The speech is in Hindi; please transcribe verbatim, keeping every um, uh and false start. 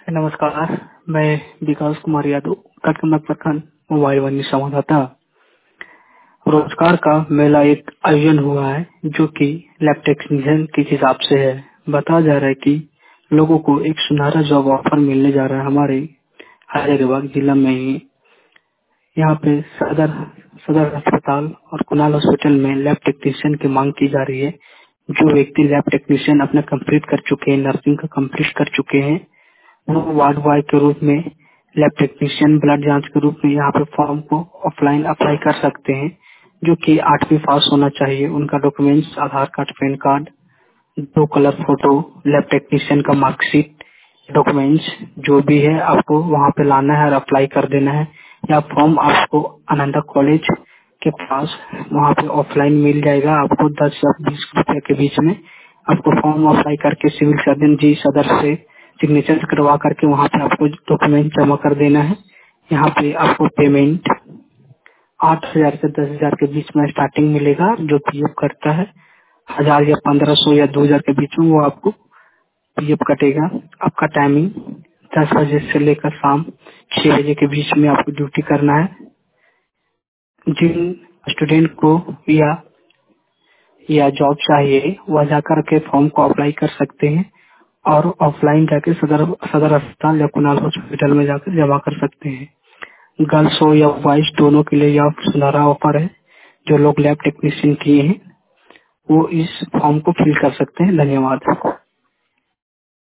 नमस्कार, मैं विकास कुमार यादव कटकमक प्रखंड मोबाइल वाणी संवाददाता। रोजगार का मेला एक आयोजन हुआ है जो कि लैब टेक्नीशियन के हिसाब से है। बताया जा रहा है कि लोगों को एक सुनहरा जॉब ऑफर मिलने जा रहा है हमारे हजारीबाग जिला में ही। यहाँ पे सदर सदर अस्पताल और कुणाल हॉस्पिटल में लैब टेक्नीशियन की मांग की जा रही है। जो व्यक्ति लैब टेक्नीशियन अपना कंप्लीट कर चुके हैं, नर्सिंग का कंप्लीट कर चुके हैं, वो वार्ड बॉय के रूप में लैब टेक्नीशियन ब्लड जांच के रूप में यहाँ पे फॉर्म को ऑफलाइन अप्लाई कर सकते हैं, जो कि आठवीं पास होना चाहिए। उनका documents Aadhaar card, PAN card, दो कलर फोटो, लैब टेक्नीशियन का मार्कशीट, डॉक्यूमेंट्स जो भी है आपको वहाँ पे लाना है और अप्लाई कर देना है। या फॉर्म आपको आनंदा कॉलेज के पास वहाँ पे ऑफलाइन मिल जाएगा। आपको दस या बीस रुपए के बीच में आपको फॉर्म अप्लाई करके सिविल सर्जन जी सदर से सिग्नेचर करवा करके वहाँ पे आपको डॉक्यूमेंट जमा कर देना है। यहाँ पे आपको पेमेंट आठ हजार से दस हजार के बीच में स्टार्टिंग मिलेगा। जो पीएफ करता है हजार या पंद्रह सौ या दो हजार के बीच में वो आपको पीएफ कटेगा। आपका टाइमिंग दस बजे से लेकर शाम छह बजे के बीच में आपको ड्यूटी करना है। जिन स्टूडेंट को या या जॉब चाहिए वह जाकर के फॉर्म को अप्लाई कर सकते हैं और ऑफलाइन जाके सदर सदर अस्पताल या कुणाल हॉस्पिटल में जाकर जमा कर सकते हैं। गर्ल्स हो या बॉयज दोनों के लिए यह सुनहरा ऑफर है। जो लोग लैब टेक्नीशियन किए हैं वो इस फॉर्म को फिल कर सकते हैं। धन्यवाद।